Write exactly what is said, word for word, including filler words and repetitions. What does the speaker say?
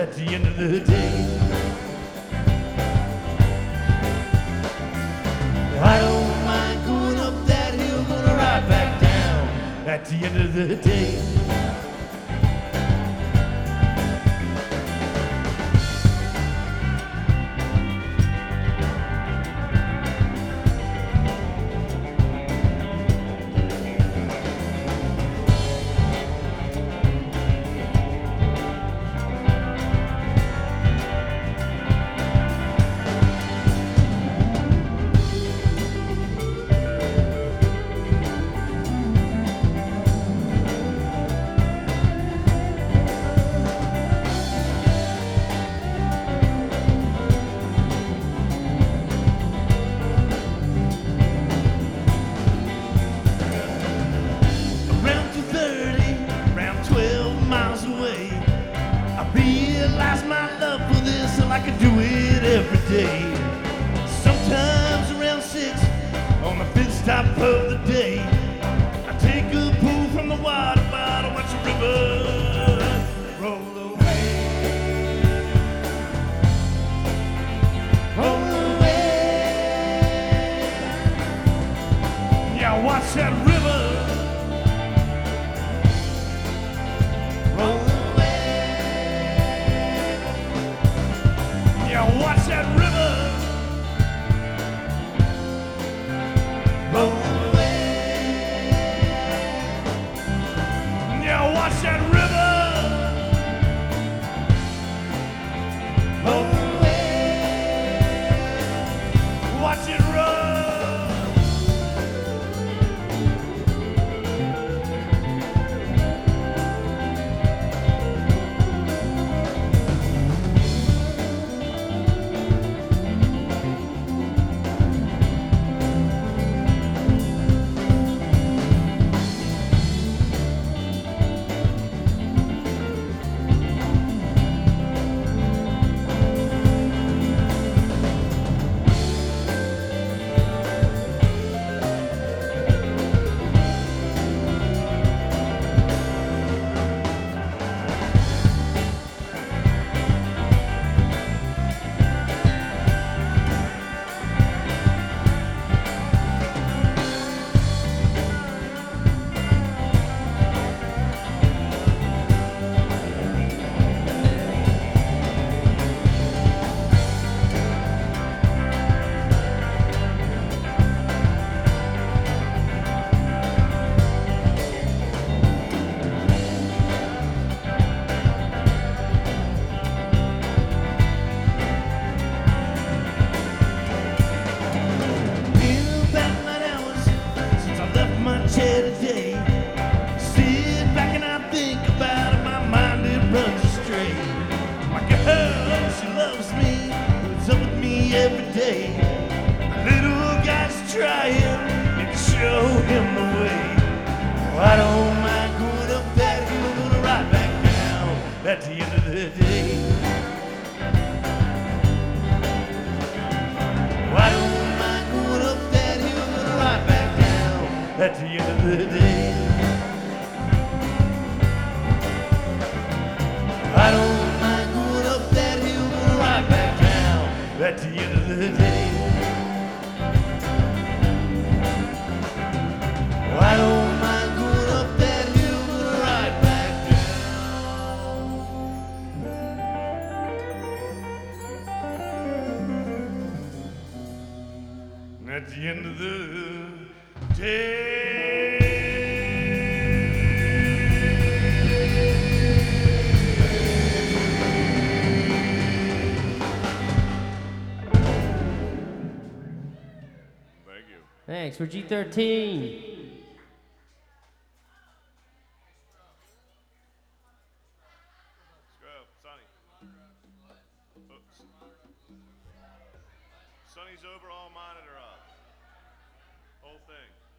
at the end of the day. I don't mind going up that hill, gonna ride back down at the end of the day. Sometimes around six on the fifth stop of the day, I take a pull from the water bottle, watch the river roll away, roll away. Yeah, watch that river roll away. Yeah, watch that river roll away. Yeah, watch that river roll away. Watch it roll. Every day, the little guy's trying to show him the way. Oh, I don't mind going up that hill, gonna ride back down at the end of the day. Oh, I don't mind going up that hill, gonna ride back down at the end of the day. I don't mind going up that hill, gonna ride back down at the end of the day. Oh, I don't mind going up that hill, gonna ride back down at the end of the day. Thanks for G thirteen. Scrub, Sonny. Oops. Sonny's over, all monitor up. Whole thing.